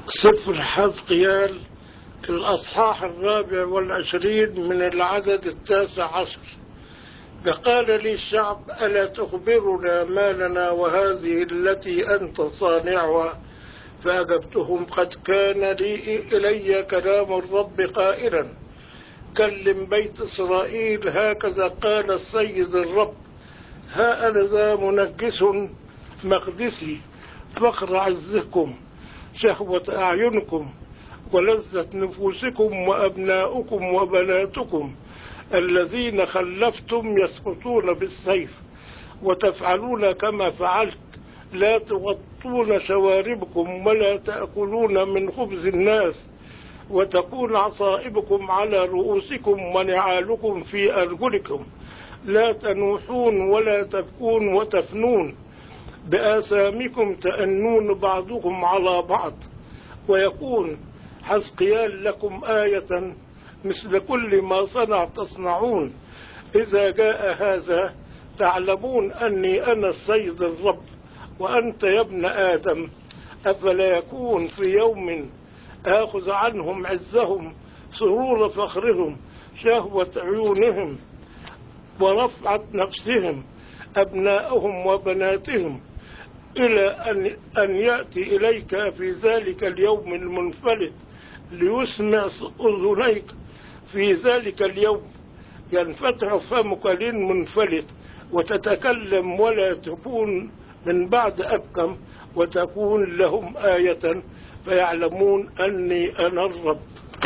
سفر حزقيال الأصحاح 24 من العدد 19. فقال لي الشعب: ألا تخبرنا ما لنا وهذه التي أنت صانعها؟ فأجبتهم: قد كان إلي كلام الرب قائلا: كلم بيت إسرائيل هكذا قال السيد الرب: ها أنا ذا منجس مقدسي، فخر عزكم، شهوة أعينكم، ولذة نفوسكم، وأبناؤكم وبناتكم الذين خلفتم يسقطون بالسيف، وتفعلون كما فعلت، لا تغطون شواربكم ولا تأكلون من خبز الناس، وتكون عصائبكم على رؤوسكم ونعالكم في أرجلكم، لا تنوحون ولا تبكون وتفنون، بآثامكم تأنون بعضكم على بعض. ويكون حزقيال لكم آية مثل كل ما صنع تصنعون. إذا جاء هذا تعلمون أني أنا السيد الرب. وأنت يا ابن آدم، أفلا يكون في يوم آخذ عنهم عزهم، سرور فخرهم، شهوة عيونهم، ورفعة نفسهم، أبناءهم وبناتهم، إلى أن يأتي إليك في ذلك اليوم المنفلت ليسمع أذنيك؟ في ذلك اليوم ينفتح فمك للمنفلت، وتتكلم ولا تكون من بعد أبكم، وتكون لهم آية فيعلمون أني أنا الرب.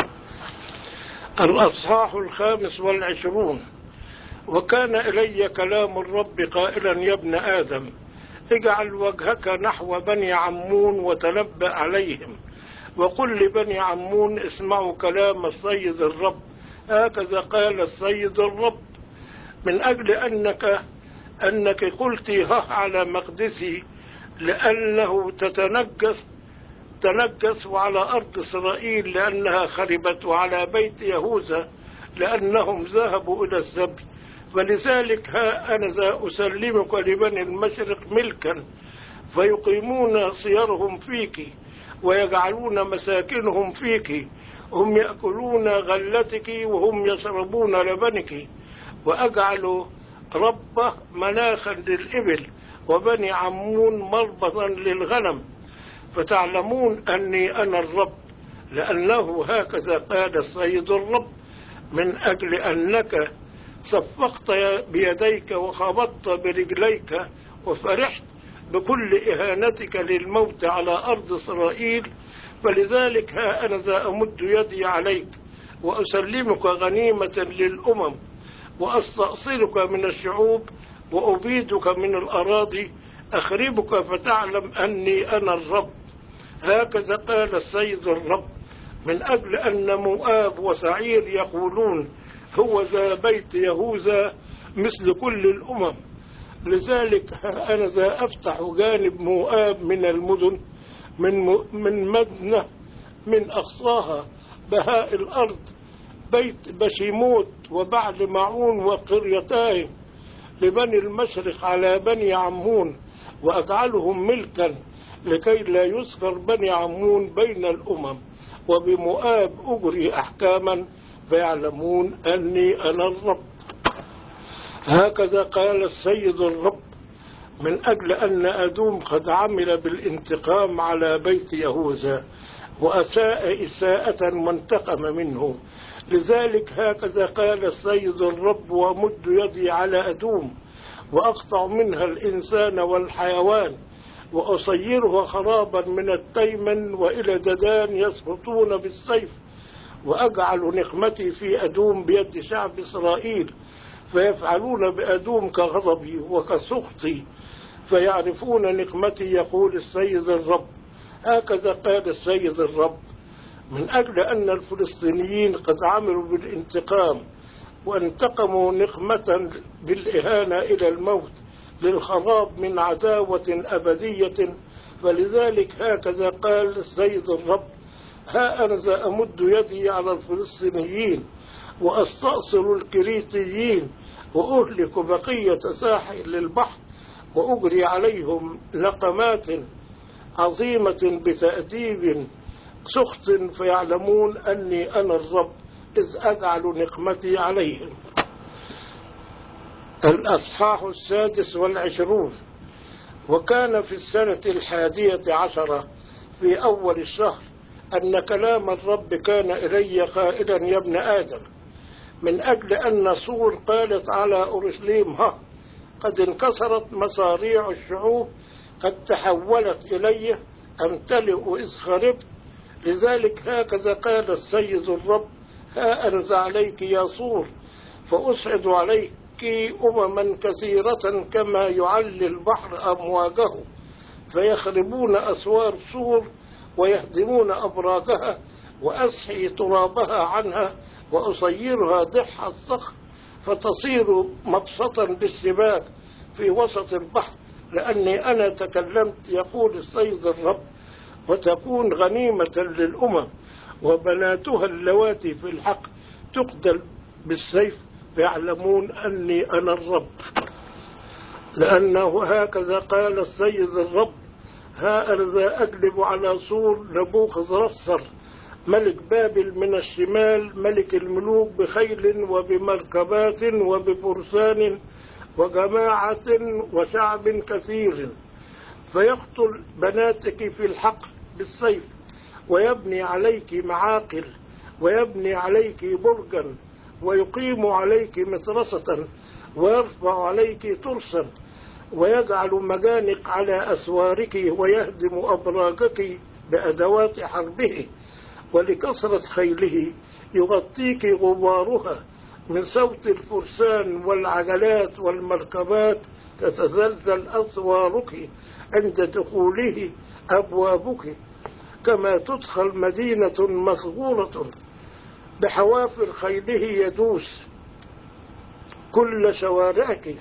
الأصحاح 25. وكان إلي كلام الرب قائلا: يا ابن آدم، اجعل وجهك نحو بني عمون وتنبأ عليهم، وقل لبني عمون: اسمعوا كلام السيد الرب، هكذا قال السيد الرب: من أجل أنك قلت ها على مقدسي، لأنه تنجس، وعلى أرض إسرائيل لأنها خربت، وعلى بيت يهوذا لأنهم ذهبوا إلى السبي. فلذلك ها أنا ذا أسلمك لبني المشرق ملكا، فيقيمون صيرهم فيك، ويجعلون مساكنهم فيك، هم يأكلون غلتك وهم يشربون لبنك. وأجعل ربه مناخا للإبل، وبني عمون مربطا للغنم، فتعلمون أني أنا الرب، لأنه هكذا قال السيد الرب: من أجل أنك صفقت بيديك وخبطت برجليك وفرحت بكل إهانتك للموت على أرض إسرائيل، فلذلك ها أنا ذا أمد يدي عليك، وأسلمك غنيمة للأمم، وأستأصلك من الشعوب، وأبيدك من الأراضي، أخربك فتعلم أني أنا الرب. هكذا قال السيد الرب: من أجل أن مؤاب وسعير يقولون: هو ذا بيت يهوذا مثل كل الأمم، لذلك أنا ذا أفتح جانب مؤاب من المدن، من مدنة، من أقصاها، بهاء الأرض، بيت بشيموت وبعل معون وقريتاه، لبني المشرق على بني عمون، وأجعلهم ملكا، لكي لا يذكر بني عمون بين الأمم. وبمؤاب أجري أحكاما، فيعلمون أني أنا الرب. هكذا قال السيد الرب: من أجل أن أدوم قد عمل بالانتقام على بيت يهوذا، وأساء إساءة وانتقم منه، لذلك هكذا قال السيد الرب: وأمد يدي على أدوم، وأقطع منها الإنسان والحيوان، وأصيرها خرابا من التيمن وإلى ددان يسقطون بالسيف، وأجعل نقمتي في أدوم بيد شعب إسرائيل، فيفعلون بأدوم كغضبي وكسخطي، فيعرفون نقمتي، يقول السيد الرب. هكذا قال السيد الرب: من أجل أن الفلسطينيين قد عملوا بالانتقام، وانتقموا نقمة بالإهانة إلى الموت، للخراب من عداوة أبدية، فلذلك هكذا قال السيد الرب: ها أنا ذا أمد يدي على الفلسطينيين، وأستأصل الكريتيين، وأهلك بقية ساحل البحر، وأجري عليهم نقمات عظيمة بتأديب سخط فيعلمون أني أنا الرب إذ أجعل نقمتي عليهم. الأصحاح 26. وكان في السنة 11 في أول الشهر أن كلام الرب كان إلي قائلا: يا ابن آدم، من أجل أن صور قالت على أورشليم: ها قد انكسرت مصاريع الشعوب، قد تحولت إلي، أمتلئ إذ خربت. لذلك هكذا قال السيد الرب: ها أرز عليك يا صور، فأصعد عليك أمما كثيرة كما يعلي البحر أمواجه، فيخربون أسوار صور ويهدمون أبراجها، وأسحي ترابها عنها وأصيرها ضح الصخر، فتصير مبسطا للسباك في وسط البحر، لأني أنا تكلمت، يقول السيد الرب، وتكون غنيمة للأمم، وبناتها اللواتي في الحق تقتل بالسيف، فيعلمون أني أنا الرب. لأنه هكذا قال السيد الرب: ها أرذا أجلب على صور نبوخذرصر ملك بابل من الشمال، ملك الملوك، بخيل وبمركبات وبفرسان وجماعة وشعب كثير، فيقتل بناتك في الحقل بالسيف، ويبني عليك معاقل، ويبني عليك برجا، ويقيم عليك مترسة، ويرفع عليك ترسا، ويجعل مجانق على أسوارك، ويهدم أبراجك بأدوات حربه، ولكثرة خيله يغطيك غبارها، من صوت الفرسان والعجلات والمركبات تتزلزل أسوارك عند دخوله أبوابك، كما تدخل مدينة مصغورة بحوافر خيله يدوس كل شوارعك،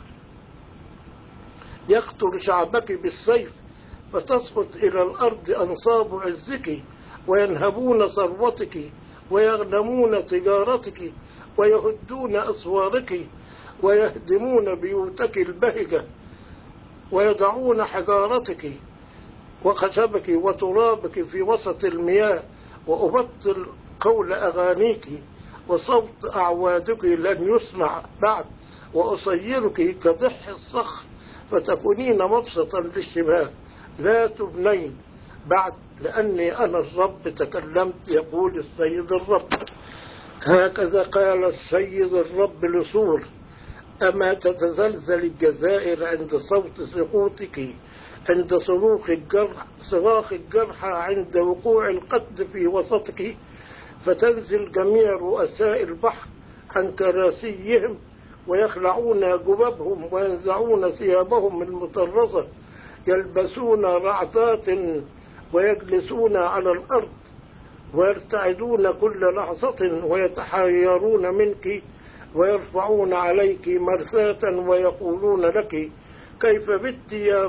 يقتل شعبك بالسيف، فتسقط إلى الأرض أنصاب عزك، وينهبون ثروتك، ويغنمون تجارتك، ويهدون أسوارك، ويهدمون بيوتك البهجة، ويضعون حجارتك وخشبك وترابك في وسط المياه، وأبطل قول أغانيك، وصوت أعوادك لن يسمع بعد، وأصيرك كضح الصخر، فتكونين مبسطا للشباك، لا تبنين بعد، لأني أنا الرب تكلمت، يقول السيد الرب. هكذا قال السيد الرب لصور: أما تتزلزل الجزائر عند صوت سقوطك، عند صراخ الجرحى، عند وقوع القتل في وسطك، فتنزل جميع رؤساء البحر عن كراسيهم، ويخلعون جبابهم، وينزعون ثيابهم المطرزة، يلبسون رعدات، ويجلسون على الأرض، ويرتعدون كل لحظة، ويتحيرون منك، ويرفعون عليك مرثاة، ويقولون لك: كيف بت يا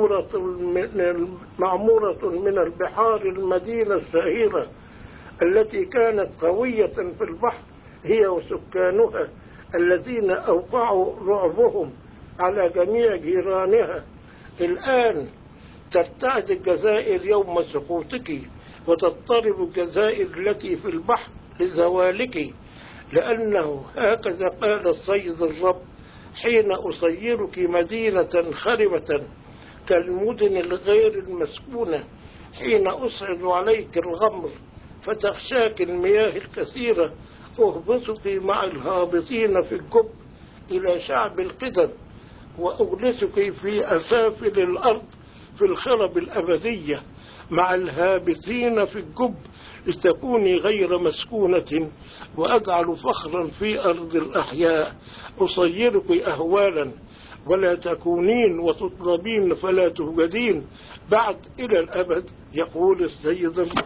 معمورة من البحار، المدينة الشهيرة التي كانت قوية في البحر، هي وسكانها الذين أوقعوا رعبهم على جميع جيرانها. الآن ترتعد الجزائر يوم سقوطك، وتضطرب الجزائر التي في البحر لزوالك، لأنه هكذا قال السيد الرب: حين أصيرك مدينة خربة كالمدن الغير المسكونة، حين أصعد عليك الغمر فتخشاك المياه الكثيرة، أهبطك مع الهابطين في الجب إلى شعب القدم، وأجلسك في أسافل الأرض في الخرب الأبدية مع الهابطين في الجب، لتكوني غير مسكونة، وأجعل فخرا في أرض الأحياء. أصيرك أهوالا ولا تكونين، وتطلبين فلا توجدين بعد إلى الأبد، يقول السيد الرب.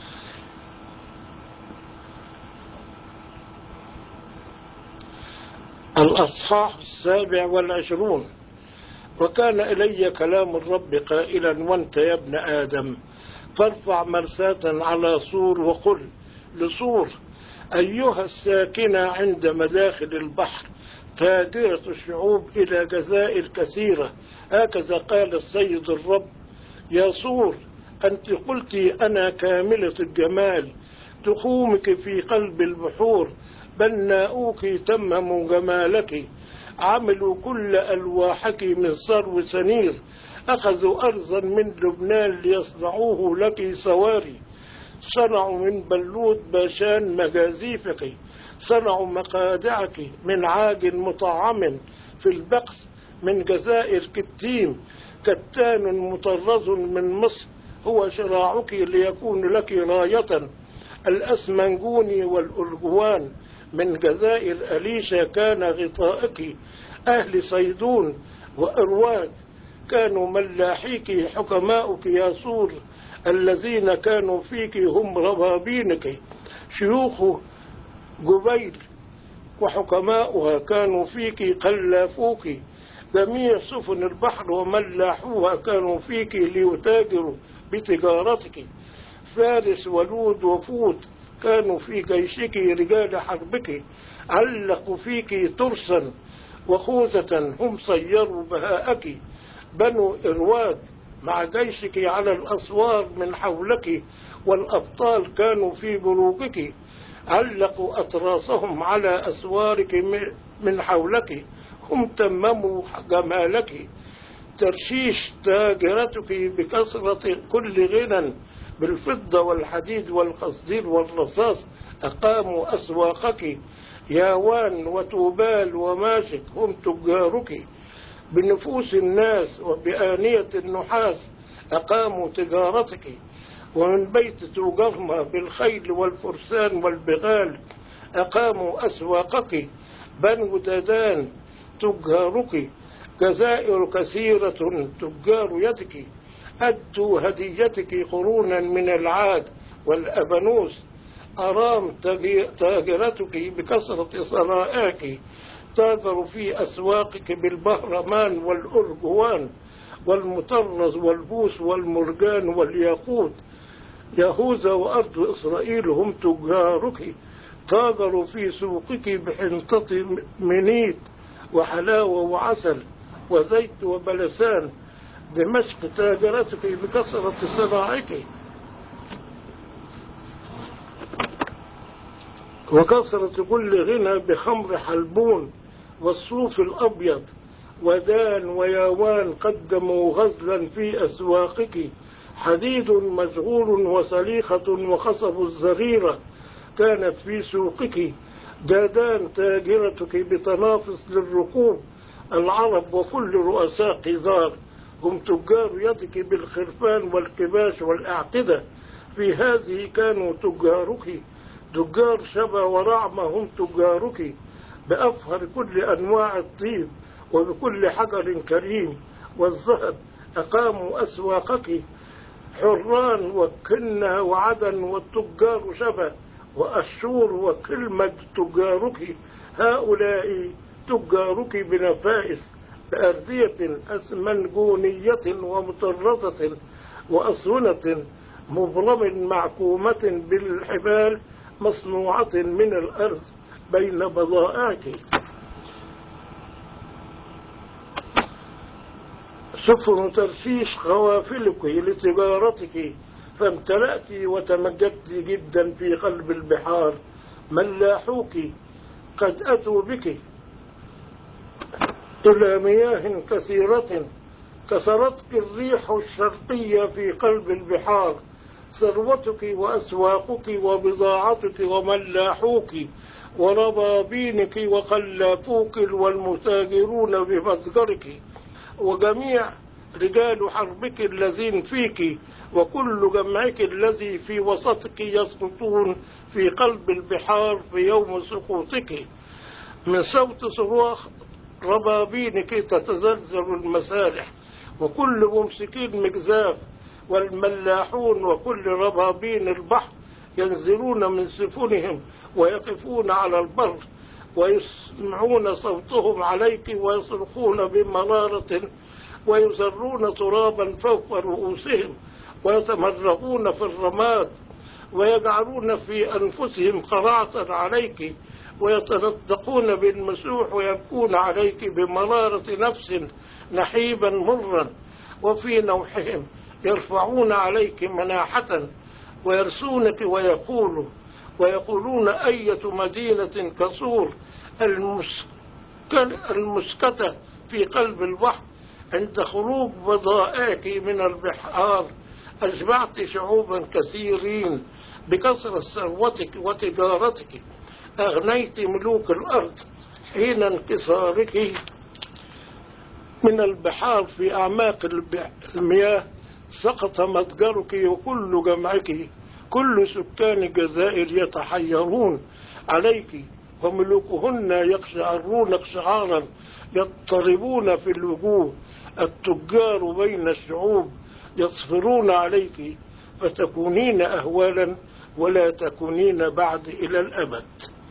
الأصحاح 27. وكان إلي كلام الرب قائلا: وانت يا ابن آدم، فارفع مرساة على صور، وقل لصور: أيها الساكنة عند مداخل البحر، تاجرة الشعوب إلى جزائر كثيرة، هكذا قال السيد الرب: يا صور، أنت قلت أنا كاملة الجمال، تخومك في قلب البحور، بناؤوك تمموا جمالك، عملوا كل ألواحك من صرو سنير، أخذوا أرضا من لبنان ليصنعوه لك سواري، صنعوا من بلوط باشان مجازيفك، صنعوا مقادعك من عاج مطعم في البقس، من جزائر كتيم كتان مطرز من مصر، هو شراعك ليكون لك راية، الأسمنجوني والأرجوان من جزائر أليشا كان غطائك، أهل صيدون وأرواد كانوا ملاحيك، حكماؤك يا سور الذين كانوا فيك هم ربابينك، شيوخ جبيل وحكماؤها كانوا فيك قلافوك، جميع سفن البحر وملاحوها كانوا فيك ليتاجروا بتجارتك، فارس ولود وفوت كانوا في جيشك رجال حربك، علقوا فيك ترسا وخوذة هم صيروا بهاءك، بنو إرواد مع جيشك على الأسوار من حولك، والأبطال كانوا في بروجك، علقوا أطراسهم على أسوارك من حولك، هم تمموا جمالك، ترشيش تاجرتك بكثرة كل غنى، بالفضة والحديد والقصدير والرصاص أقاموا أسواقك، ياوان وتوبال وماشك هم تجارك، بنفوس الناس وبآنية النحاس أقاموا تجارتك، ومن بيت توجرمة بالخيل والفرسان والبغال أقاموا أسواقك، بنو ددان تجارك، جزائر كثيرة تجار يدك، أدوا هديتك قرونا من العاج والأبنوس، أرام تاجرتك بكثرة صنائعك، تاجروا في أسواقك بالبهرمان والأرجوان والمطرز والبوس والمرجان والياقوت، يهوذا وأرض إسرائيل هم تجارك، تاجروا في سوقك بحنطة منيت وحلاوة وعسل وزيت وبلسان، دمشق تاجرتك بكثرة صناعك وكثرة كل غنى بخمر حلبون والصوف الأبيض، ودان وياوان قدموا غزلا في أسواقك، حديد مشغول وسليخة وخصب الزريرة كانت في سوقك، دادان تاجرتك بتنافس للركوب، العرب وكل رؤساء قذار هم تجار يدك بالخرفان والكباش والأعتدة، في هذه كانوا تجارك، تجار شبا ورعمة هم تجارك، بأفهر كل أنواع الطيب وبكل حجر كريم والذهب أقاموا أسواقك، حران وكنة وعدن والتجار شبا وأشور وكلمة تجارك، هؤلاء تجارك بنفائس بأردية أسمنجونية ومطرزة وأسونة مبرم معكومة بالحبال مصنوعة من الأرض بين بضائعك، سفن ترشيش خوافلك لتجارتك، فامتلأت وتمجدت جدا في قلب البحار، ملاحوك قد أتوا بك إلى مياه كثيرة، كسرتك الريح الشرقية في قلب البحار، ثروتك وأسواقك وبضاعتك وملاحوك وربابينك وقلافوك والمتاجرون بمتجرك، وجميع رجال حربك الذين فيك، وكل جمعك الذي في وسطك يسقطون في قلب البحار في يوم سقوطك، من صوت صراخ ربابينك تتزلزل المسارح، وكل ممسكين مجزاف والملاحون وكل ربابين البحر ينزلون من سفنهم ويقفون على البر، ويسمعون صوتهم عليك ويصرخون بمرارة، ويزرون ترابا فوق رؤوسهم، ويتمرغون في الرماد، ويجعلون في أنفسهم قرعة عليك، ويتنطقون بالمسوح ويبكون عليك بمرارة نفس نحيبا مرا، وفي نوحهم يرفعون عليك مناحة ويرسونك ويقولون أية مدينة كسور المسكتة في قلب البحر عند خروج بضائعك من البحار أشبعت شعوبا كثيرين بكثرة ثروتك وتجارتك، أغنيت ملوك الأرض حين انكسارك من البحار في أعماق المياه، سقط متجرك وكل جمعك، كل سكان الجزائر يتحيرون عليك وملوكهن يقشعرون اقشعارا يضطربون في الوجوه، التجار بين الشعوب يصفرون عليك، فتكونين أهوالا ولا تكونين بعد إلى الأبد.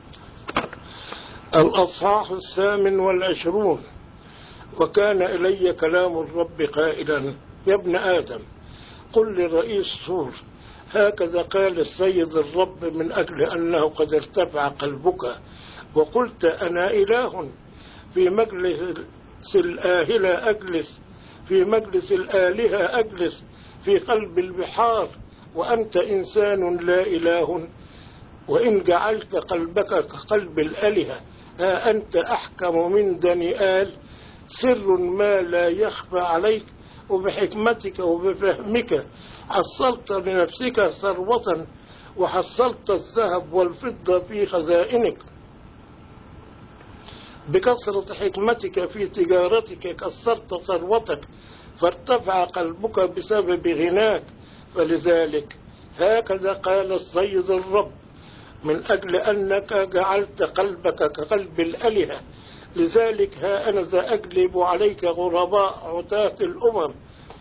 الأصحاح 28. وكان إلي كلام الرب قائلا: يا ابن آدم، قل لرئيس صور هكذا قال السيد الرب: من أجل أنه قد ارتفع قلبك وقلت أنا إله في مجلس الآلهة أجلس في قلب البحار، وأنت إنسان لا إله، وإن جعلت قلبك كقلب الآلهة ها أنت أحكم من دانيال، سر ما لا يخفى عليك، وبحكمتك وبفهمك حصلت لنفسك ثروة، وحصلت الذهب والفضة في خزائنك، بكثرة حكمتك في تجارتك كسرت ثروتك، فارتفع قلبك بسبب غناك. فلذلك هكذا قال السيد الرب: من أجل أنك جعلت قلبك كقلب الآلهة، لذلك ها أنا ذا أجلب عليك غرباء عتاة الأمم،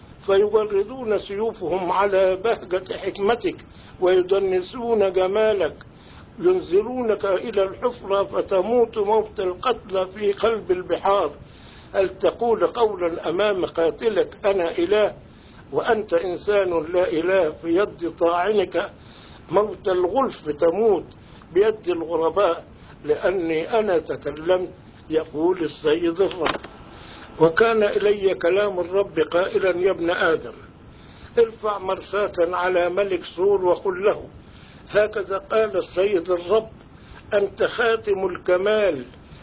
فيجردون سيوفهم على بهجة حكمتك ويدنسون جمالك، ينزلونك إلى الحفرة فتموت موت القتلى في قلب البحار. هل تقول قولا أمام قاتلك أنا إله، وأنت إنسان لا إله؟ في يد طاعنك موت الغلف تموت بيد الغرباء، لأني أنا تكلمت، يقول السيد الرب. وكان إلي كلام الرب قائلا: يا ابن آدم، ارفع مرساة على ملك سور وقل له: هكذا قال السيد الرب: أنت خاتم الكمال،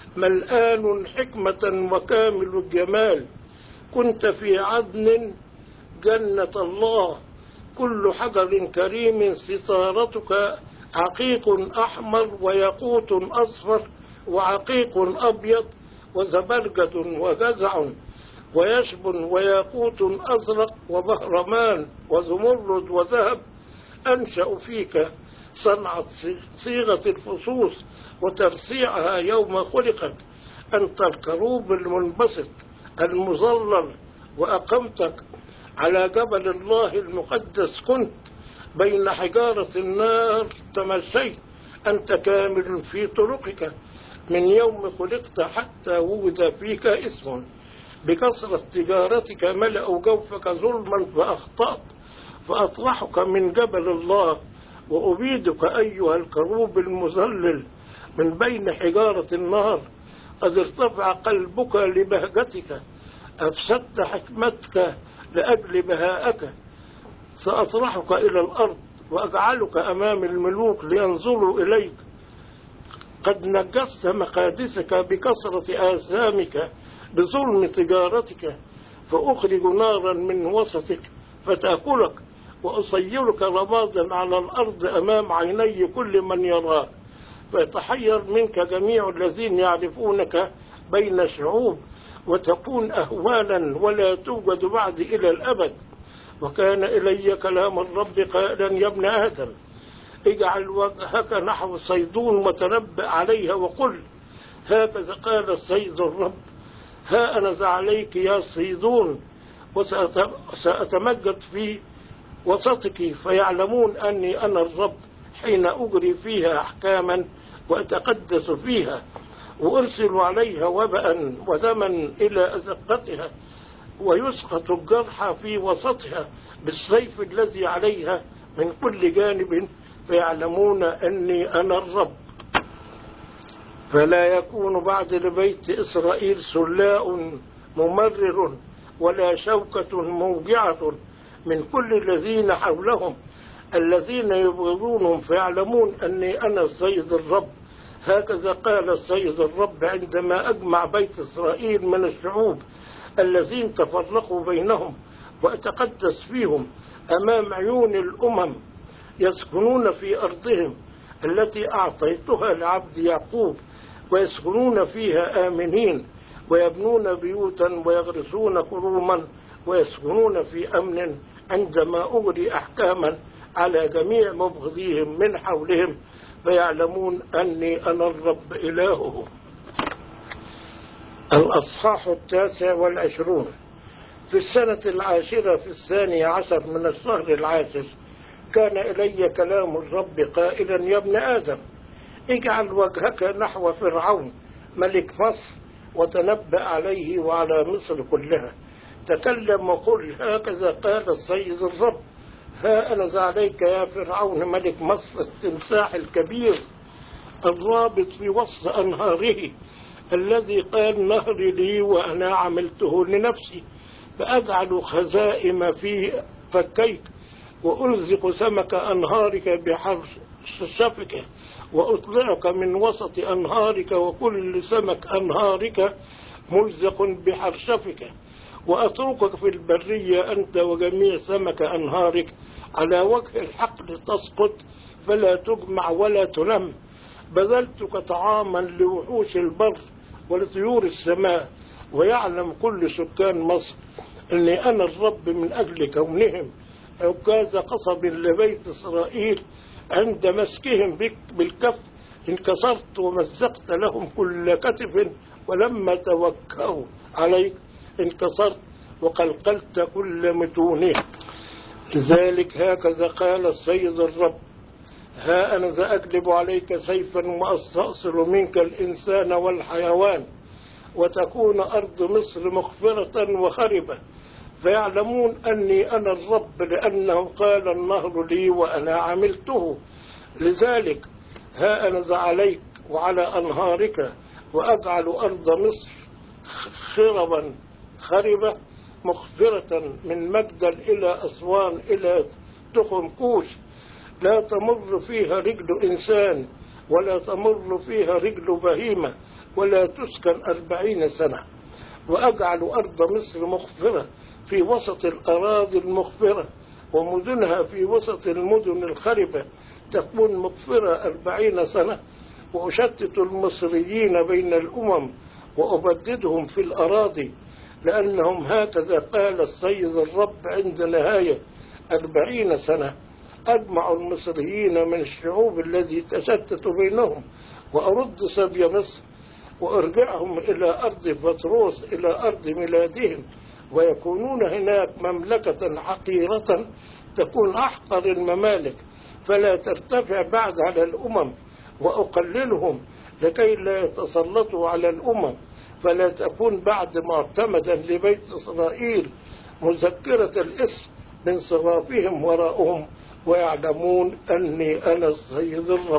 ملآن حكمة وكامل الجمال، كنت في عدن جنة الله، كل حجر كريم ستارتك عقيق أحمر وياقوت أصفر وعقيق أبيض وزبرجد وجزع ويشب وياقوت أزرق وبهرمان وزمرد وذهب. أنشأ فيك صنعة صيغة الفصوص وترصيعها يوم خلقت، أنت الكروب المنبسط المظلل، وأقمتك على جبل الله المقدس، كنت بين حجارة النار تمشيت، أنت كامل في طرقك من يوم خلقت حتى وجد فيك اسم، بكثرة تجارتك ملأوا جوفك ظلما فأخطأت، فأطرحك من جبل الله وأبيدك أيها الكروب المذلل من بين حجارة النار. قد ارتفع قلبك لبهجتك، أفسدت حكمتك لأجل بهائك، سأطرحك إلى الأرض وأجعلك أمام الملوك لينظروا إليك. قد نجست مقادسك بكثرة آثامك بظلم تجارتك، فأخرج نارا من وسطك فتأكلك، وأصيرك رمادا على الأرض أمام عيني كل من يراك، فيتحير منك جميع الذين يعرفونك بين الشعوب، وتكون أهوالا ولا توجد بعد إلى الأبد. وكان إلي كلام الرب قائلا: يا ابن آدم، اجعل وجهك نحو صيدون وتنبأ عليها وقل: هكذا قال السيد الرب: ها أنا ذا عليك يا صيدون، وسأتمجد في وسطك، فيعلمون أني أنا الرب، حين أجري فيها أحكاما وأتقدس فيها، وأرسل عليها وباء ودما إلى أزقتها، ويسقط الجرح في وسطها بالسيف الذي عليها من كل جانب، فيعلمون أني أنا الرب. فلا يكون بعد لبيت إسرائيل سلاء ممرر ولا شوكة موجعة، من كل الذين حولهم الذين يبغضونهم فيعلمون أني أنا السيد الرب. هكذا قال السيد الرب عندما أجمع بيت إسرائيل من الشعوب الذين تفرقوا بينهم وأتقدس فيهم أمام عيون الأمم يسكنون في أرضهم التي أعطيتها لعبد يعقوب، ويسكنون فيها آمنين، ويبنون بيوتا ويغرسون كروما، ويسكنون في أمن، عندما أجري أحكاما على جميع مبغضيهم من حولهم، فيعلمون أني أنا الرب إلههم. الأصحاح 29. في السنة 10 في 12 من الشهر 10 كان إلي كلام الرب قائلا: يا ابن آدم، اجعل وجهك نحو فرعون ملك مصر وتنبأ عليه وعلى مصر كلها. تكلم وقل: هكذا قال السيد الرب: ها أنا عليك يا فرعون ملك مصر التمساح الكبير الرابط في وسط أنهاره، الذي قال: نهري لي وأنا عملته لنفسي، فأجعل خزائم في فكيك، وألزق سمك أنهارك بحرشفك، وأطلعك من وسط أنهارك، وكل سمك أنهارك ملزق بحرشفك، وأتركك في البرية أنت وجميع سمك أنهارك على وجه الحقل تسقط، فلا تجمع ولا تنم. بذلتك طعاما لوحوش البر ولطيور السماء، ويعلم كل سكان مصر أني أنا الرب من أجل كونهم عكاز قصب لبيت إسرائيل. عند مسكهم بك بالكف انكسرت ومزقت لهم كل كتف، ولما توكأوا عليك انكسرت وقلقلت كل متونه. لذلك هكذا قال السيد الرب: ها أنا ذا أجلب عليك سيفا وأستأصل منك الإنسان والحيوان، وتكون أرض مصر مغفرة وخربة، فيعلمون أني أنا الرب، لأنه قال: النهر لي وأنا عملته. لذلك ها أنا ذا عليك وعلى أنهارك، وأجعل أرض مصر خربا خربة مغفرة، من مجدل إلى أسوان إلى تخم كوش، لا تمر فيها رجل إنسان ولا تمر فيها رجل بهيمة، ولا تسكن 40 سنة. وأجعل أرض مصر مغفرة في وسط الأراضي المغفرة، ومدنها في وسط المدن الخربة تكون مغفرة 40 سنة. وأشتت المصريين بين الأمم وأبددهم في الأراضي، لأنهم هكذا قال السيد الرب: عند نهاية 40 سنة أجمع المصريين من الشعوب الذي تشتت بينهم، وأرد سبي مصر وأرجعهم إلى أرض بطروس، إلى أرض ميلادهم، ويكونون هناك مملكة حقيرة تكون أحقر الممالك، فلا ترتفع بعد على الأمم، وأقللهم لكي لا يتسلطوا على الأمم، فلا تكون بعد معتمدا لبيت إسرائيل مذكرة الاسم من صرافهم وراءهم، ويعلمون أني أنا السيد الرب.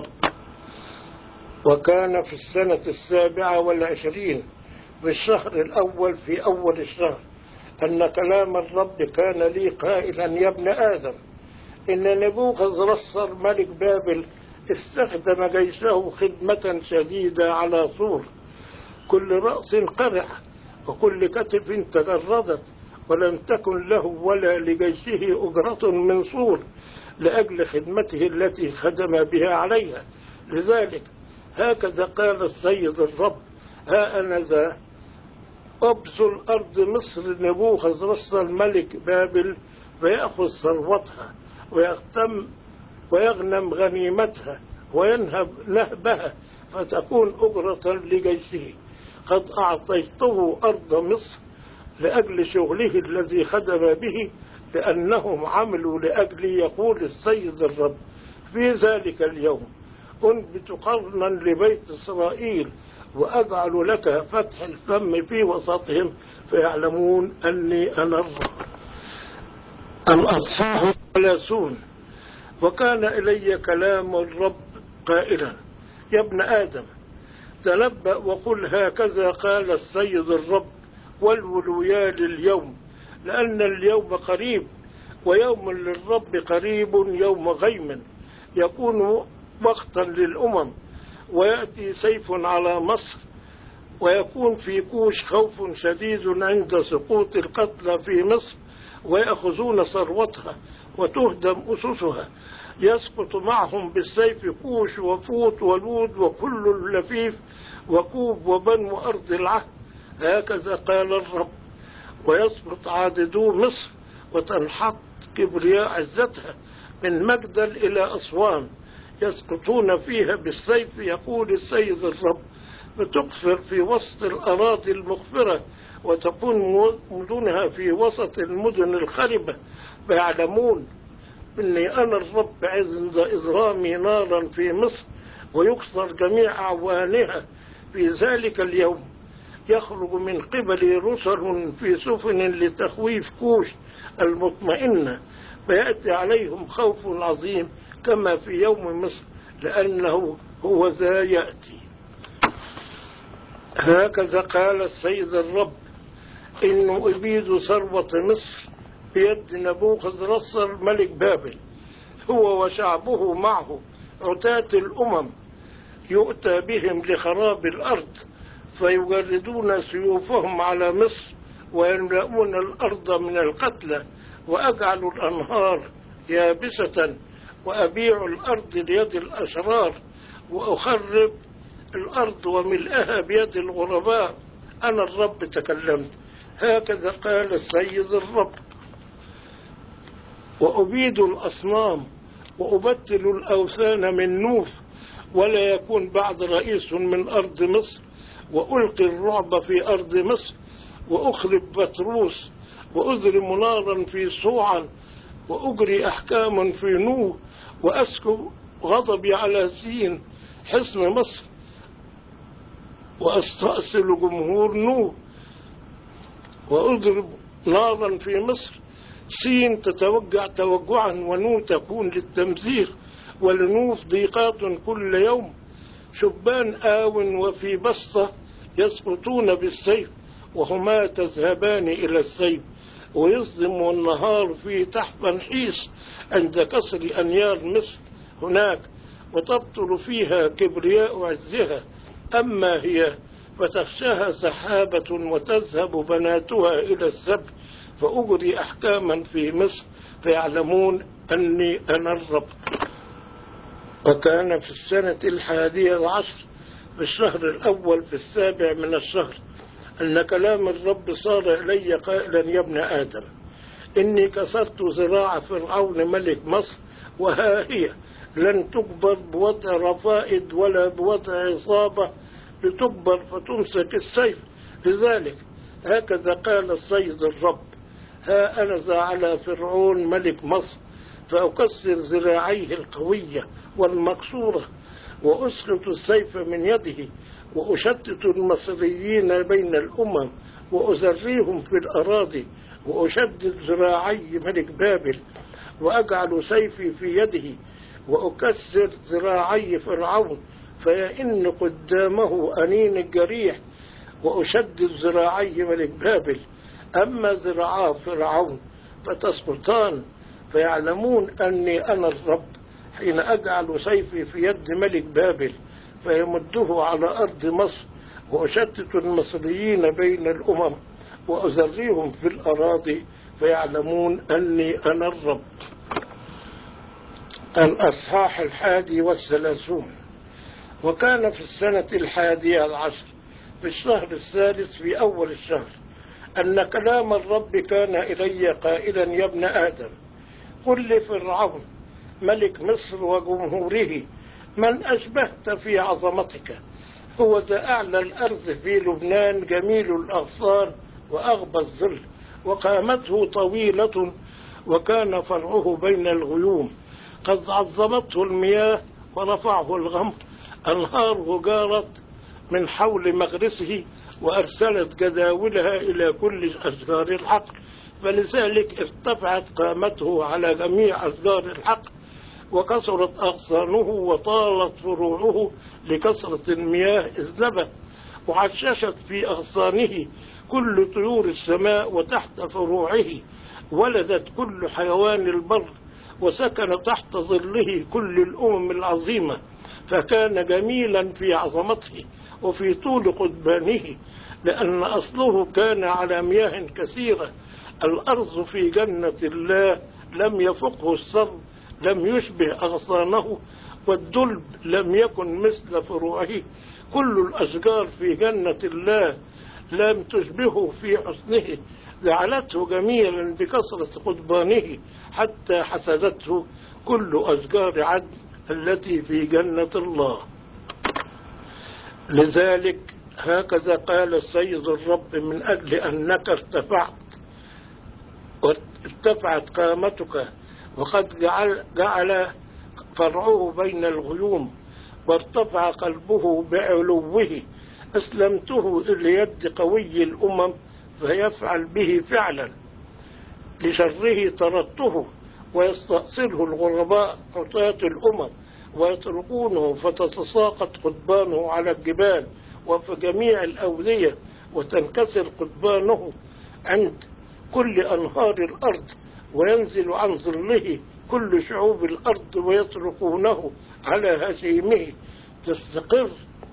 وكان في السنة 27 في الشهر الأول في أول الشهر أن كلام الرب كان لي قائلا: يا ابن آدم، إن نبوخذ نصر ملك بابل استخدم جيشه خدمة شديدة على سور، كل رأس قرح وكل كتف تجردت، ولم تكن له ولا لجيشه أجرة من سور لأجل خدمته التي خدم بها عليها. لذلك هكذا قال السيد الرب: ها أنا ذا أبذل أرض مصر نبوخذ نصر ملك بابل، فيأخذ ثروتها ويغنم غنيمتها وينهب نهبها، فتكون أجرة لجيشه. قد أعطيته أرض مصر لأجل شغله الذي خدم به، لأنهم عملوا لأجلي، يقول السيد الرب: في ذلك اليوم أنبت قرنا لبيت إسرائيل، وأجعل لك فتح الفم في وسطهم، فيعلمون أني أنا الرب. الأصحاح 30. وكان إلي كلام الرب قائلا: يا ابن آدم، تنبأ وقل: هكذا قال السيد الرب: والولوا يا لليوم، لأن اليوم قريب، ويوم للرب قريب يوم غيم يكون وقتا للأمم. ويأتي سيف على مصر، ويكون في كوش خوف شديد عند سقوط القتلى في مصر، ويأخذون ثروتها وتهدم أسسها. يسقط معهم بالسيف كوش وفوط ولود وكل اللفيف وكوب وبنو أرض العهد، هكذا قال الرب. ويسقط عاددو مصر وتنحط كبرياء عزتها من مجدل إلى أسوان، يسقطون فيها بالسيف يقول السيد الرب. بتقفر في وسط الأراضي المغفرة، وتكون مدنها في وسط المدن الخربة. فيعلمون إني أنا الرب عند إضرامي نارا في مصر، ويكسر جميع أعوانها في ذلك اليوم. يخرج من قبل رسل في سفن لتخويف كوش المطمئنة، فيأتي عليهم خوف عظيم كما في يوم مصر، لأنه هو ذا يأتي. هكذا قال السيد الرب: إنه أبيد ثروة مصر بيد نبوخذ نصر ملك بابل، هو وشعبه معه عتاة الأمم، يؤتى بهم لخراب الأرض، فيجردون سيوفهم على مصر ويملؤون الأرض من القتلى، وأجعل الأنهار يابسة وأبيع الأرض ليد الأشرار، وأخرب الأرض وملئها بيد الغرباء. أنا الرب تكلمت، هكذا قال السيد الرب. وأبيد الأصنام وأبتل الأوثان من نوف، ولا يكون بعد رئيس من أرض مصر. وألقي الرعب في أرض مصر، وأخرب بطروس، وأذرم نارا في صوعا، وأجري أحكاما في نوح، وأسكب غضبي على سين حصن مصر، وأستأصل جمهور نوح، وأضرب نارا في مصر. سين تتوجع توجعا، ونو تكون للتمزيق، ولنوف ضيقات كل يوم. شبان آو وفي بسطة يسقطون بالسيف، وهما تذهبان إلى السيف. ويصدم النهار في تحت نحيس عند كسر أنيار مصر هناك، وتبطل فيها كبرياء عزها. أما هي فتخشاها سحابة، وتذهب بناتها إلى السبت. فأجري أحكاما في مصر، فيعلمون أني أنا الرب. وكان في السنة 11 في الشهر الأول في 7 من الشهر أن كلام الرب صار إلي قائلا: يا ابن آدم، إني كسرت ذراع فرعون ملك مصر، وها هي لن تكبر بوضع رفائد ولا بوضع عصابة لتكبر فتمسك السيف. لذلك هكذا قال السيد الرب: ها أنا ذا على فرعون ملك مصر، فأكسر ذراعيه القوية والمكسورة، وأسلط السيف من يده، وأشتت المصريين بين الأمم، وأزريهم في الأراضي، وأشدد ذراعي ملك بابل، وأجعل سيفي في يده، وأكسر ذراعي فرعون فيئن قدامه أنين الجريح، وأشدد ذراعي ملك بابل. أما ذراعا فرعون فتسقطان، فيعلمون أني أنا الرب، حين أجعل سيفي في يد ملك بابل فيمده على أرض مصر، وأشتت المصريين بين الأمم، وأزريهم في الأراضي، فيعلمون أني أنا الرب. الأصحاح 31. وكان في السنة 11 في الشهر الثالث في أول الشهر أن كلام الرب كان إلي قائلا: يا ابن آدم، قل لفرعون ملك مصر وجمهوره: من أشبهت في عظمتك؟ هو ذا أعلى الأرض في لبنان، جميل الأغصان وأغبى الظل، وقامته طويلة، وكان فرعه بين الغيوم. قد عظمته المياه ورفعه الغمر، أنهاره جارت من حول مغرسه، وأرسلت جداولها إلى كل أشجار الحقل، فلذلك ارتفعت قامته على جميع أشجار الحقل، وكثرت أغصانه وطالت فروعه لكثرة المياه إذ نبت، وعششت في أغصانه كل طيور السماء، وتحت فروعه ولدت كل حيوان البر، وسكن تحت ظله كل الأمم العظيمة، فكان جميلا في عظمته وفي طول قضبانه، لأن أصله كان على مياه كثيرة. الأرض في جنة الله لم يفقه السر، لم يشبه أغصانه، والدلب لم يكن مثل فروعه. كل الأشجار في جنة الله لم تشبهه في حسنه، جعلته جميلا بكثرة قضبانه، حتى حسدته كل أشجار عدن التي في جنة الله. لذلك هكذا قال السيد الرب: من أجل أنك ارتفعت قامتك، وقد جعل فرعه بين الغيوم، وارتفع قلبه بعلوه، أسلمته إلى يد قوي الأمم فيفعل به فعلا. لشره طردته، ويستأصله الغرباء عتاة الأمم، ويتركونه فتتساقط قضبانه على الجبال وفي جميع الأودية، وتنكسر قضبانه عند كل أنهار الأرض، وينزل عن ظله كل شعوب الأرض، ويتركونه على هشيمه. تستقر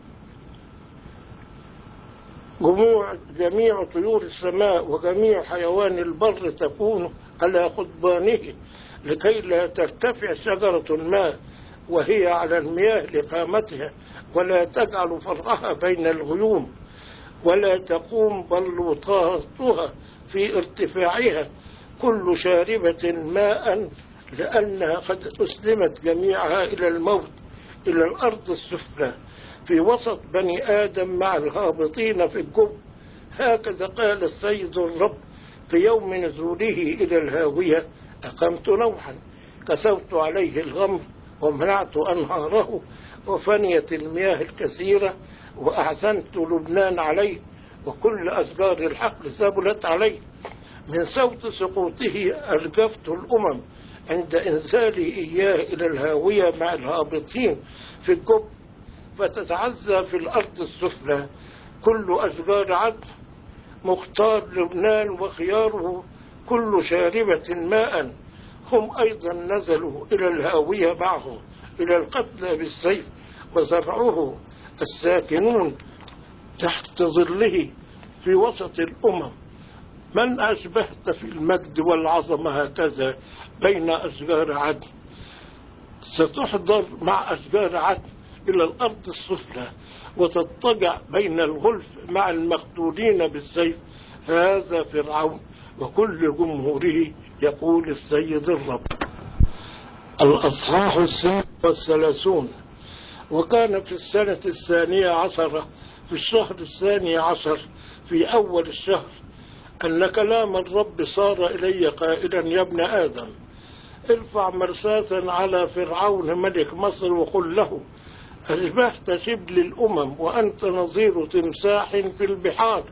جميع طيور السماء وجميع حيوان البر تكون على قضبانه، لكي لا ترتفع شجرة ما وهي على المياه لقامتها، ولا تجعل فرعها بين الغيوم، ولا تقوم بلوطاتها في ارتفاعها. كل شاربة ماء، لأنها قد أسلمت جميعها إلى الموت، إلى الأرض السفلى، في وسط بني آدم مع الهابطين في الجب. هكذا قال السيد الرب: في يوم نزوله إلى الهاوية أقمت نوحا، كسوت عليه الغمر، ومنعت أنهاره، وفنيت المياه الكثيرة، وأحسنت لبنان عليه، وكل أشجار الحقل ثبلت عليه. من صوت سقوطه أرجفت الأمم، عند إنزالي إياه إلى الهاوية مع الهابطين في الجب، فتتعزى في الأرض السفلى كل أشجار عدن، مختار لبنان وخياره، كل شاربة ماء. هم أيضا نزلوا إلى الهاوية معه، إلى القتلى بالسيف، وزرعوه الساكنون تحت ظله في وسط الأمم. من أشبهت في المجد والعظمة هكذا بين أشجار عدن؟ ستحضر مع أشجار عدن إلى الأرض السفلى، وتضطجع بين الغلف مع المقتولين بالسيف. هذا فرعون وكل جمهوره، يقول السيد الرب. الأصحاح 36. وكان في السنة 12 في الشهر 12 في أول الشهر، أن كلام الرب صار إلي قائلا: يا ابن آدم، ارفع مرساة على فرعون ملك مصر، وقل له: أشبهت شبل الأمم، وأنت نظير تمساح في البحار.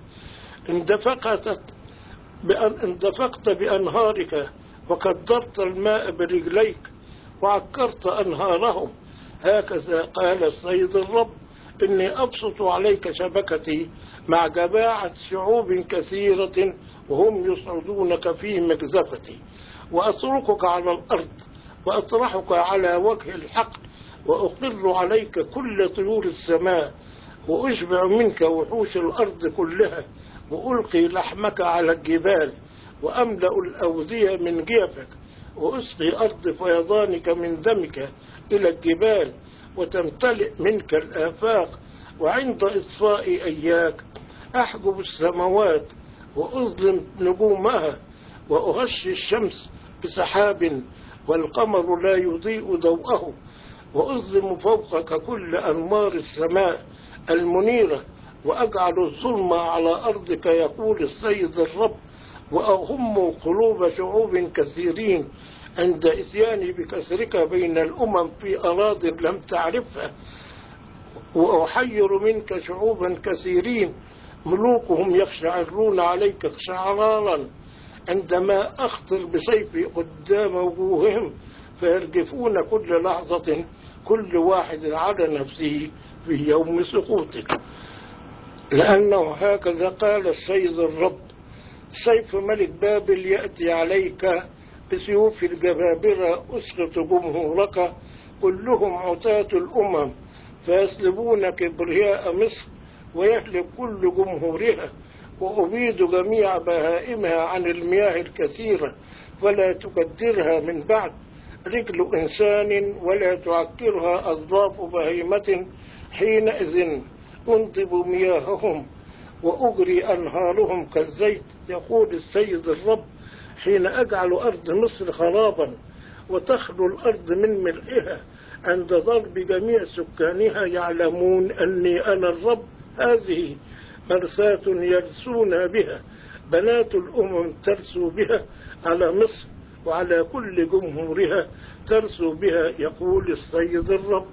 اندفقت بأنهارك، وكدرت الماء برجليك، وعكرت أنهارهم. هكذا قال السيد الرب: إني أبسط عليك شبكتي مع جماعة شعوب كثيرة، وهم يصعدونك في مجزفتي، وأتركك على الأرض، وأطرحك على وجه الحقل، وأقر عليك كل طيور السماء، وأشبع منك وحوش الأرض كلها، وألقي لحمك على الجبال، وأملأ الأودية من جيفك، وأسقي أرض فيضانك من دمك إلى الجبال، وتمتلئ منك الآفاق. وعند إطفاء إياك أحجب السماوات، وأظلم نجومها، وأغشي الشمس بسحاب، والقمر لا يضيء ضوءه، وأظلم فوقك كل أنوار السماء المنيرة، وأجعل الظلم على أرضك، يقول السيد الرب، وأغم قلوب شعوب كثيرين عند إتياني بكسرك بين الأمم في أراضٍ لم تعرفها، وأحير منك شعوبا كثيرين، ملوكهم يخشعرون عليك شعرارا، عندما أخطر بسيفي قدام وجوههم، فيرجفون كل لحظة كل واحد على نفسه في يوم سقوطك. لأنه هكذا قال السيد الرب: سيف ملك بابل يأتي عليك بسيوف الجبابرة أسقط جمهورك كلهم عتاة الأمم فيسلبون كبرياء مصر ويهلك كل جمهورها وأبيد جميع بهائمها عن المياه الكثيرة فلا تكدرها من بعد رجل إنسان ولا تعكرها أضلاف بهيمة حينئذ أنضب مياههم وأجري أنهارهم كالزيت يقول السيد الرب حين أجعل أرض مصر خرابا وتخلو الأرض من ملئها عند ضرب جميع سكانها يعلمون أني أنا الرب. هذه مرساة يرسون بها بنات الأمم ترسو بها على مصر وعلى كل جمهورها ترسو بها يقول السيد الرب.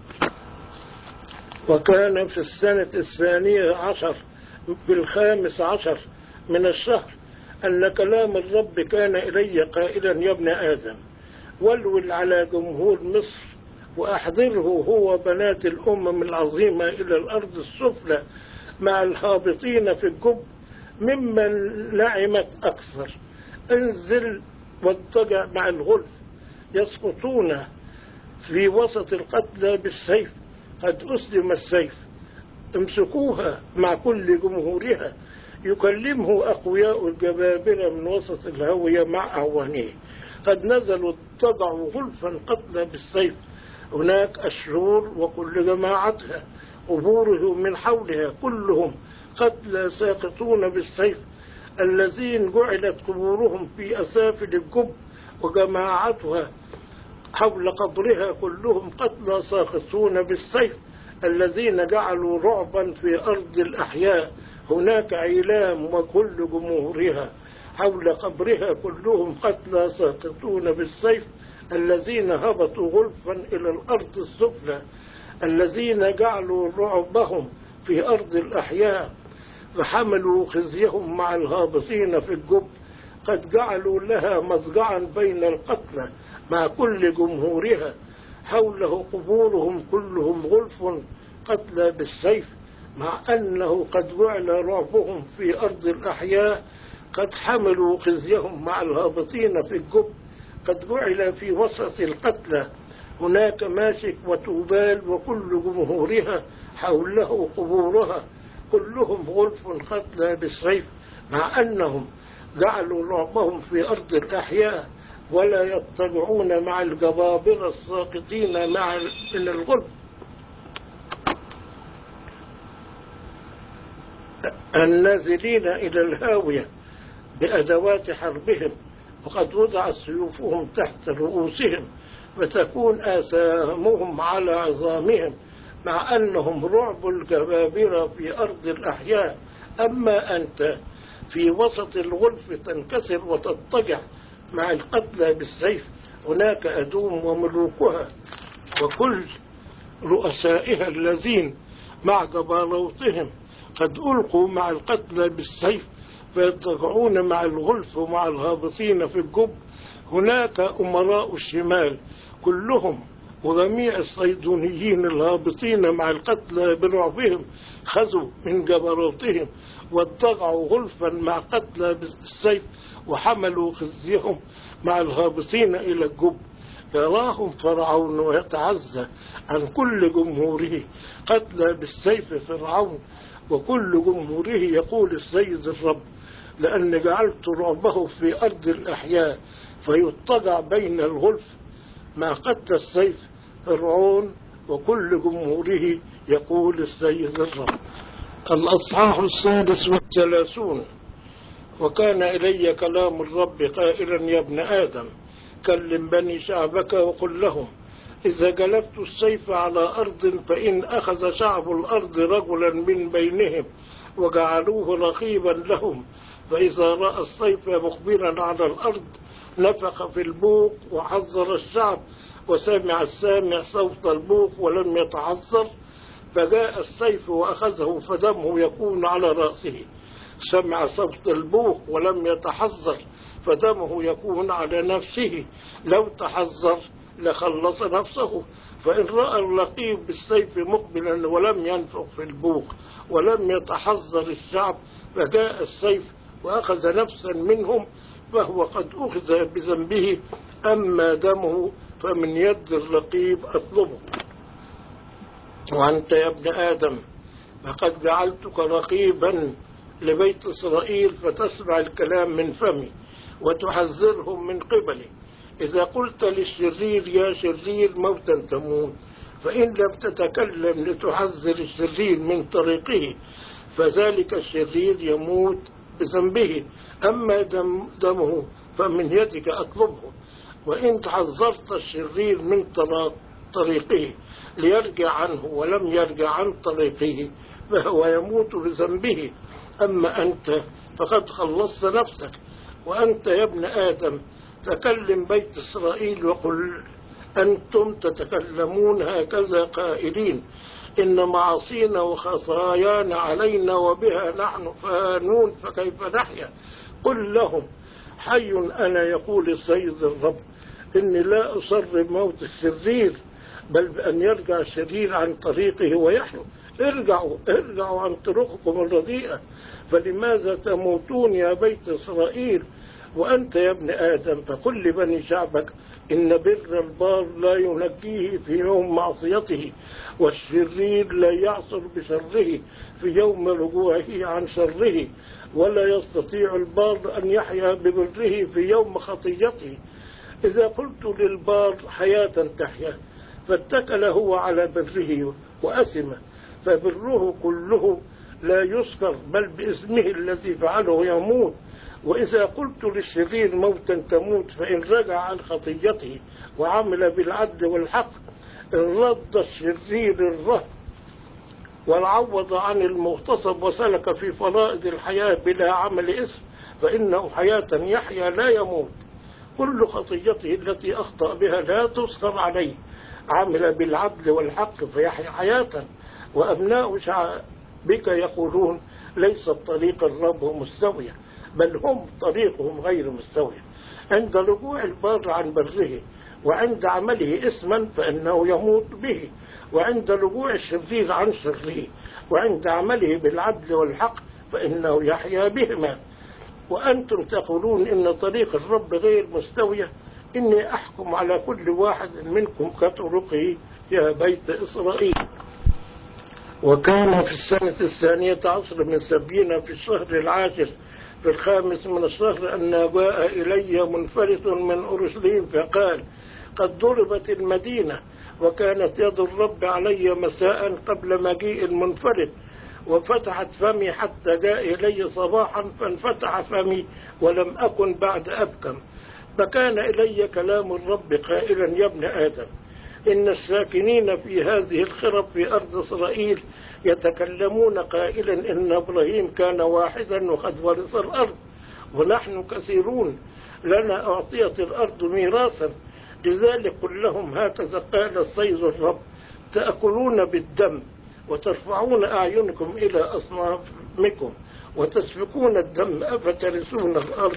وكان في السنة 12 في 15 من الشهر أن كلام الرب كان إلي قائلا يا ابن آدم ولول على جمهور مصر وأحضره هو بنات الأمم العظيمة إلى الأرض السفلى مع الهابطين في الجب ممن نعمت أكثر. انزل واضطجع مع الغلف يسقطون في وسط القتلى بالسيف قد أسلم السيف امسكوها مع كل جمهورها يكلمه أقوياء الجبابرة من وسط الهوية مع أعوانيه قد نزلوا اضطجعوا غلفا قتلى بالسيف هناك أشهور وكل جماعتها قبوره من حولها كلهم قتلى ساقطون بالسيف الذين جعلت قبورهم في أسافل الجب وجماعتها حول قبرها كلهم قتلى ساقطون بالسيف الذين جعلوا رعبا في أرض الأحياء هناك عيلام وكل جمهورها حول قبرها كلهم قتلى ساقطون بالسيف الذين هبطوا غلفا إلى الأرض السفلى الذين جعلوا رعبهم في أرض الأحياء فحملوا خزيهم مع الهابطين في الجب قد جعلوا لها مضجعا بين القتلى مع كل جمهورها حوله قبورهم كلهم غلف قتلى بالسيف مع أنه قد جعل رعبهم في أرض الأحياء قد حملوا خزيهم مع الهابطين في الجب قد جعل في وسط القتلى هناك ماشك وتوبال وكل جمهورها حوله قبورها كلهم غلف قتلى بالسيف مع أنهم جعلوا رعبهم في أرض الأحياء ولا يضطجعون مع الجبابرة الساقطين من الغلف النازلين إلى الهاوية بأدوات حربهم وقد وضعت سيوفهم تحت رؤوسهم فتكون آثامهم على عظامهم مع أنهم رعب الجبابرة في أرض الأحياء أما أنت في وسط الغلف تنكسر وتضطجع مع القتلى بالسيف هناك أدوم وملوكها وكل رؤسائها الذين مع جبروتهم قد ألقوا مع القتلى بالسيف فيضطجعون مع الغلف ومع الهابطين في الجب هناك أمراء الشمال كلهم وجميع الصيدونيين الهابطين مع القتلى برعبهم خذوا من جبروتهم واضطجعوا غلفا مع قتلى بالسيف وحملوا خزيهم مع الهابطين إلى الجب يراهم فرعون ويتعزى عن كل جمهوره قتلى بالسيف فرعون وكل جمهوره يقول السيد الرب لأن جعلت رعبه في أرض الأحياء فيضطجع بين الغلف مع قتل السيف فرعون وكل جمهوره يقول السيد الرب. الأصحاح 36. وكان إلي كلام الرب قائلا يا ابن آدم كلم بني شعبك وقل لهم إذا جلبت السيف على أرض فإن أخذ شعب الأرض رجلا من بينهم وجعلوه رقيبا لهم فإذا رأى السيف مقبلا على الأرض نفخ في البوق وحذر الشعب وسمع السامع صوت البوق ولم يتحذر فجاء السيف وأخذه فدمه يكون على رأسه سمع صوت البوق ولم يتحذر فدمه يكون على نفسه لو تحذر لخلص نفسه فإن رأى الرقيب بالسيف مقبلا ولم ينفخ في البوق ولم يتحذر الشعب فجاء السيف وأخذ نفسا منهم فهو قد أخذ بذنبه، أما دمه فمن يد الرقيب أطلبه. وأنت يا ابن آدم فقد جعلتك رقيبا لبيت إسرائيل، فتسمع الكلام من فمي وتحذرهم من قبلي. إذا قلت للشرير يا شرير موتا تموت، فإن لم تتكلم لتحذر الشرير من طريقه فذلك الشرير يموت بذنبه، أما دمه فمن يدك أطلبه. وإن حذرت الشرير من طريقه ليرجع عنه ولم يرجع عن طريقه فهو يموت بذنبه، أما أنت فقد خلصت نفسك. وأنت يا ابن آدم تكلم بيت إسرائيل وقل أنتم تتكلمون هكذا قائلين إن معاصينا وخطايانا علينا وبها نحن فانون فكيف نحيا. قل لهم حي أنا يقول السيد الرب إني لا أصر بموت الشرير، بل بأن يرجع الشرير عن طريقه ويحيوا. ارجعوا عن طرقكم الرديئة، فلماذا تموتون يا بيت إسرائيل؟ وأنت يا ابن آدم فقل لبني شعبك إن بر البار لا ينجيه في يوم معصيته، والشرير لا يعصر بشره في يوم رجوعه عن شره، ولا يستطيع البار أن يحيا ببره في يوم خطيته. إذا قلت للبار حياة تحيا فاتكل هو على بره وأثم، فبره كله لا يذكر بل باسمه الذي فعله يموت. وإذا قلت للشرير موتا تموت، فإن رجع عن خطيته وعمل بالعدل والحق إن رد الشرير الرهن والعوض عن المغتصب وسلك في فرائض الحياة بلا عمل اسم فإنه حياة يحيا لا يموت. كل خطيته التي أخطأ بها لا تذكر عليه، عمل بالعدل والحق فيحيا حياة. وأبناء شعبك يقولون ليس طريق الرب مستوية، بل هم طريقهم غير مستوية. عند رجوع البار عن بره وعند عمله اسما فإنه يموت به، وعند رجوع الشرير عن شره وعند عمله بالعدل والحق فإنه يحيا بهما. وأنتم تقولون إن طريق الرب غير مستوية، إني أحكم على كل واحد منكم كطرقه يا بيت إسرائيل. وكان في السنة 12 من سبينا في الشهر العاشر في 5 من الشهر أن جاء إلي منفرد من أورشليم فقال قد ضربت المدينة، وكانت يد الرب علي مساء قبل مجيء المنفرد، وفتحت فمي حتى جاء إلي صباحا فانفتح فمي ولم أكن بعد أبكم. فكان إلي كلام الرب قائلا يا ابن آدم إن الساكنين في هذه الخرب في أرض إسرائيل يتكلمون قائلا إن إبراهيم كان واحدا وقد ورث الأرض ونحن كثيرون، لنا أعطيت الأرض ميراثا. لذلك قل لهم هكذا قال السيد الرب تأكلون بالدم وترفعون أعينكم إلى أصنامكم وتسفكون الدم أفترسون الأرض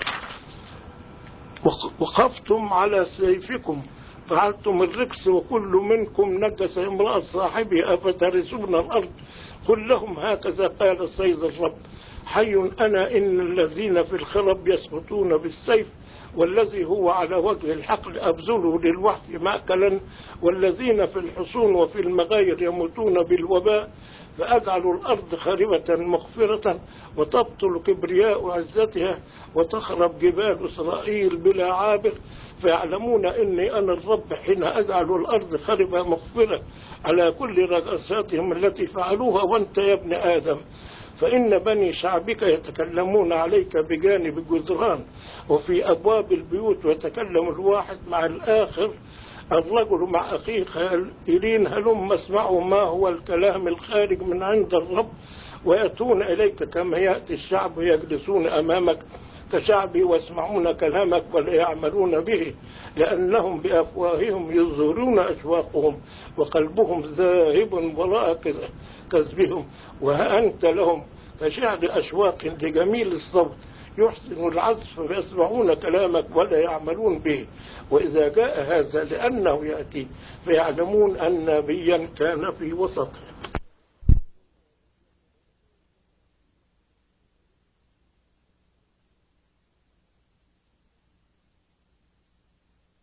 وخفتم على سيفكم فعلتم الركس وكل منكم نجس امرأة صاحبه أفترسون الأرض. قل لهم هكذا قال السيد الرب حي أنا إن الذين في الخرب يسقطون بالسيف، والذي هو على وجه الحقل أبذله للوحي مأكلا، والذين في الحصون وفي المغاير يموتون بالوباء. فأجعل الأرض خاربة مغفرة وتبطل كبرياء عزتها وتخرب جبال إسرائيل بلا عابر، فيعلمون إني أنا الرب حين أجعل الأرض خاربة مغفرة على كل رجاساتهم التي فعلوها. وأنت يا ابن آدم فإن بني شعبك يتكلمون عليك بجانب الجدران وفي أبواب البيوت، ويتكلم الواحد مع الآخر الرجل مع أخيه قائلين هلم اسمعوا ما هو الكلام الخارج من عند الرب، ويأتون إليك كما يأتي الشعب يجلسون أمامك كشعبي ويسمعون كلامك ولا يعملون به، لأنهم بأفواههم يظهرون أشواقهم وقلبهم ذاهب وراء كذبهم. وأنت لهم كشعر أشواق لجميل الصوت يحسن العزف فيسمعون كلامك ولا يعملون به. وإذا جاء هذا لأنه يأتي فيعلمون أن نبيا كان في وسطهم.